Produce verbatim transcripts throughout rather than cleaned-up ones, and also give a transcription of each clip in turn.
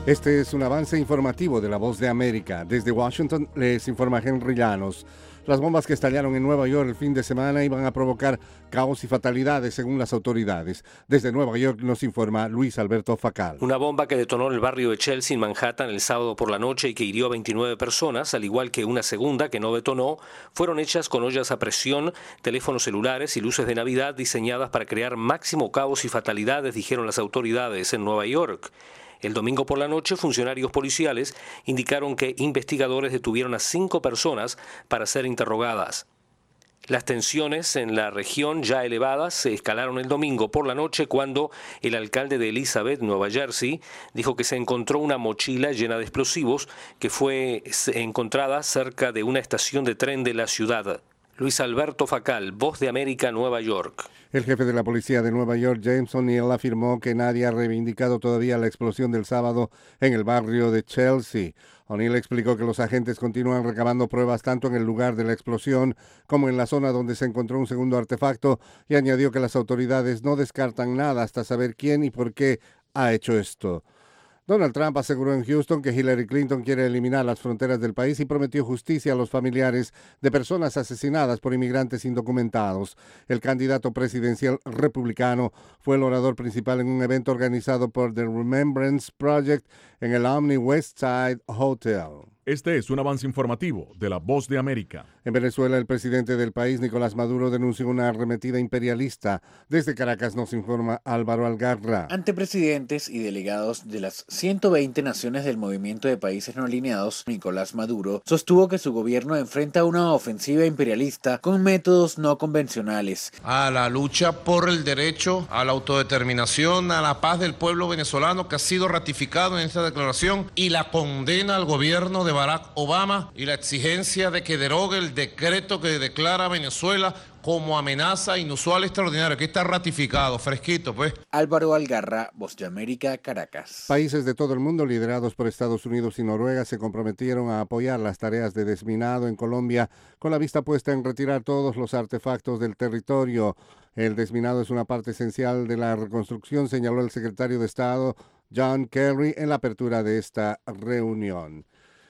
Este es un avance informativo de La Voz de América. Desde Washington les informa Henry Llanos. Las bombas que estallaron en Nueva York el fin de semana iban a provocar caos y fatalidades según las autoridades. Desde Nueva York nos informa Luis Alberto Facal. Una bomba que detonó en el barrio de Chelsea, en Manhattan, el sábado por la noche y que hirió a veintinueve personas, al igual que una segunda que no detonó, fueron hechas con ollas a presión, teléfonos celulares y luces de Navidad diseñadas para crear máximo caos y fatalidades, dijeron las autoridades en Nueva York. El domingo por la noche, funcionarios policiales indicaron que investigadores detuvieron a cinco personas para ser interrogadas. Las tensiones en la región ya elevadas se escalaron el domingo por la noche cuando el alcalde de Elizabeth, Nueva Jersey, dijo que se encontró una mochila llena de explosivos que fue encontrada cerca de una estación de tren de la ciudad. Luis Alberto Facal, Voz de América, Nueva York. El jefe de la policía de Nueva York, James O'Neill, afirmó que nadie ha reivindicado todavía la explosión del sábado en el barrio de Chelsea. O'Neill explicó que los agentes continúan recabando pruebas tanto en el lugar de la explosión como en la zona donde se encontró un segundo artefacto y añadió que las autoridades no descartan nada hasta saber quién y por qué ha hecho esto. Donald Trump aseguró en Houston que Hillary Clinton quiere eliminar las fronteras del país y prometió justicia a los familiares de personas asesinadas por inmigrantes indocumentados. El candidato presidencial republicano fue el orador principal en un evento organizado por The Remembrance Project en el Omni West Side Hotel. Este es un avance informativo de La Voz de América. En Venezuela, el presidente del país, Nicolás Maduro, denunció una arremetida imperialista. Desde Caracas nos informa Álvaro Algarra. Ante presidentes y delegados de las ciento veinte naciones del Movimiento de Países No Alineados, Nicolás Maduro sostuvo que su gobierno enfrenta una ofensiva imperialista con métodos no convencionales. A la lucha por el derecho a la autodeterminación, a la paz del pueblo venezolano que ha sido ratificado en esta declaración y la condena al gobierno de Barack Obama y la exigencia de que derogue el decreto que declara a Venezuela como amenaza inusual extraordinaria, que está ratificado, fresquito, pues. Álvaro Algarra, Voz de América, Caracas. Países de todo el mundo, liderados por Estados Unidos y Noruega, se comprometieron a apoyar las tareas de desminado en Colombia, con la vista puesta en retirar todos los artefactos del territorio. El desminado es una parte esencial de la reconstrucción, señaló el secretario de Estado, John Kerry, en la apertura de esta reunión.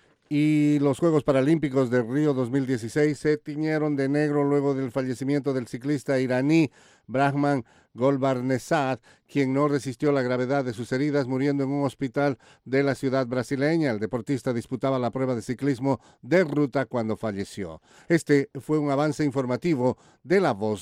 Y los Juegos Paralímpicos de Río dos mil dieciséis se tiñeron de negro luego del fallecimiento del ciclista iraní Brahman Golbarnesad, quien no resistió la gravedad de sus heridas, muriendo en un hospital de la ciudad brasileña. El deportista disputaba la prueba de ciclismo de ruta cuando falleció. Este fue un avance informativo de La Voz